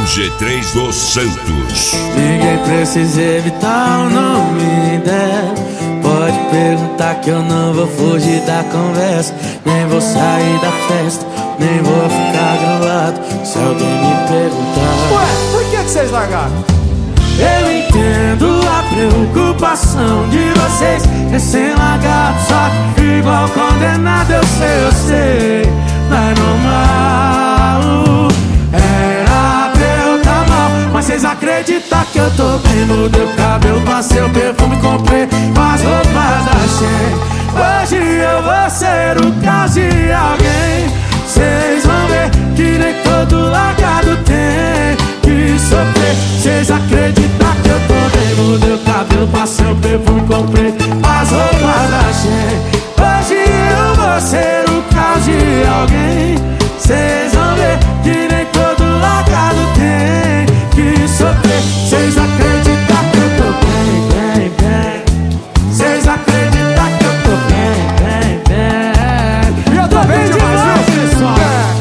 G3 dos Santos. Ninguém precisa evitar o nome dela. Pode perguntar que eu não vou fugir da conversa. Nem vou sair da festa, nem vou ficar gravado se alguém me perguntar. Ué, por que vocês largaram? Eu entendo a preocupação de vocês, recém-largado, só que igual condenado. Eu sei, não é normal. Era pra eu tá mal, mas vocês acreditam que eu tô bem? Mudei o cabelo, passei o perfume, comprei as roupas da Shein. Hoje eu vou ser o caso de alguém. Vocês vão ver que nem todo largado tem que sofrer. Vocês acreditam que eu tô bem? Mudei o cabelo, passei o perfume, comprei as roupas da Shein. Hoje eu vou ser o caso de alguém. Vocês vão ver que nem todo largado tem que sofrer. Vocês acreditam que eu tô bem, bem, bem. Vocês acreditam que eu tô bem, bem, bem. E eu tô bem demais, viu, pessoal?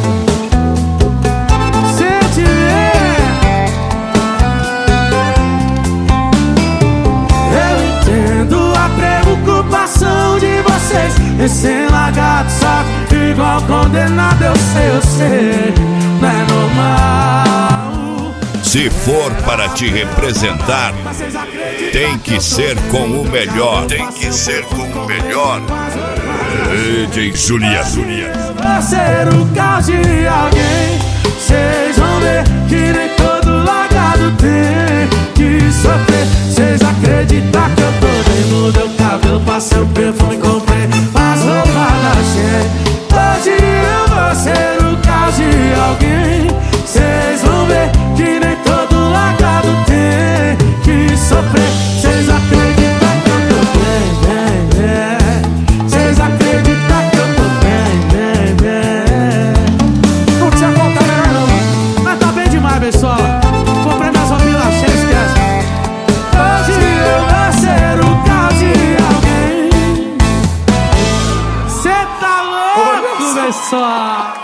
Se eu tiver, eu entendo a preocupação de vocês, recém-largado, só que igual condenado. Eu sei, não é normal. Se for para te representar, tem que ser com o melhor. Tem que ser com o melhor. DJ Julia. Vou ser o caso de alguém. Vocês vão ver que nem todo largado tem que sofrer. Vocês acreditam que eu tô bem? Mudei o cabelo, passei o perfume, comprei as roupas da Shein. Hoje eu vou ser o caso de alguém. Vocês vão ver que nem todo largado tem que sofrer. Vocês acreditam que eu tô bem, bem, bem. Vocês acreditam que eu tô bem, bem, bem. Não tinha contar melhor não. Mas tá bem demais, pessoal. Comprei minhas roupinhas na Shein, esquece. Hoje eu vou ser o caso de alguém. Cê tá louco, pessoal.